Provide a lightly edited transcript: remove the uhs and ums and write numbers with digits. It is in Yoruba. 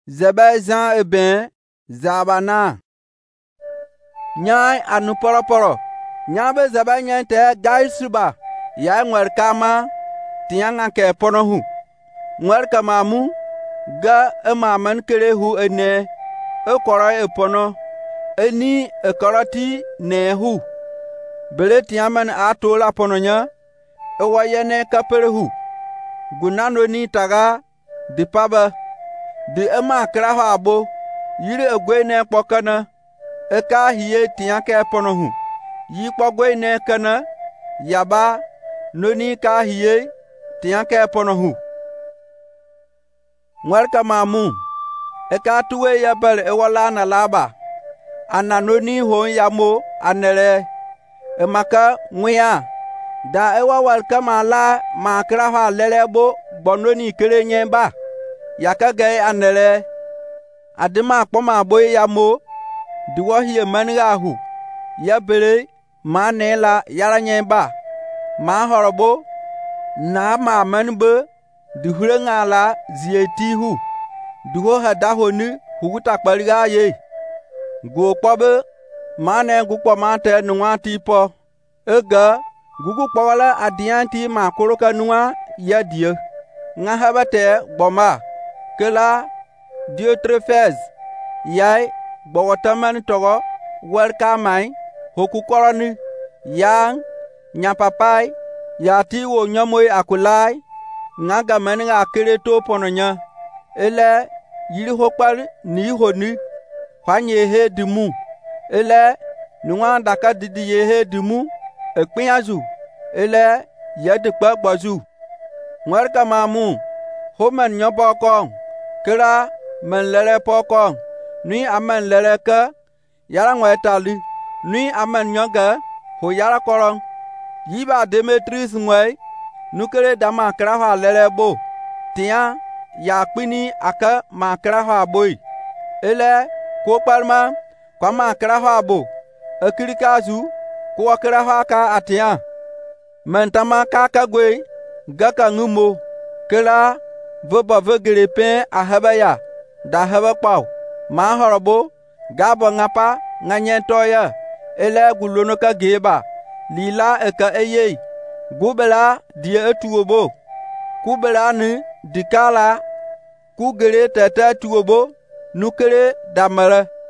Zebe Jean e ben zabana. Nyai anu poro. Nyabe zebe nyen te gai suba. Ya ngwer kama tianga ke ponohu. Ngwer kama mu ga emamen kere hu ene. E koro e pono. Eni e koroti ne hu. Bele tiamen atola pononya. E wayene kapere hu. Gunano ni taga di paba. Di ema kraho abo. Yiri egwe ne pokana. Eka hiye tianke ponohu. Yi pogwe ne kana. Yaba noni ka hiye tianke ponohu. Ngwarka mamu. Eka tuwe yabel ewala na laba. Ananoni hon yamo anere. Emaka nguya. Da ewa walkama la makraha lelebo bononi kere nyemba. Yaka gay anere. Adima kpoma boy yamo. Diwo hiye mangahu. Yabere ma nela yara nyemba. Ma horobo. Na ma manbe. Dihure ngala zietihu. Diho hadahoni huguta kpaliga ye. Go kpobe. Ma ne gukpo mate nuwa tipo. Ega. Gugu kpawala adianti ma koroka nuwa ya die. Nga habate boma. Kela Diotrephes. Yai gbowotaman togo. Welka mai. Hoku koroni. Yang. Nyapapai. Yati wo nyamoy akulai. Nga gamen nga kere to pononya. Ele yiri hokpal ni honi. Kwanye he dimu. Ele nuwa daka didi ye he dimu. Ekpinyazu. Ele yedikpa gbazu. Ngwarka mamu. Homen nyopo kong. Kira men lele pokong. Nui amen lele ke. Yara ngwetali. Nui amen nyoge. Ho yara korong. Yiba Demetris ngwe. Nukere dama kraha lele bo. Tian. Ya kpini aka ma kraha boy. Ele kopalma. Kwa ma kraha bo. Ekirikazu. Kwa kraha ka atian. Mentama kaka gwe. Gaka ngumo. Kela. Voba vegere pen a hebaya. Da hebe kpau. Ma horobo. Gabo ngapa. Nganyentoya. Ele gulono ka geba. Lila eka eye. Gubela die etuobo. Kubela ni dikala. Kugere tete tuobo. Nukere damere.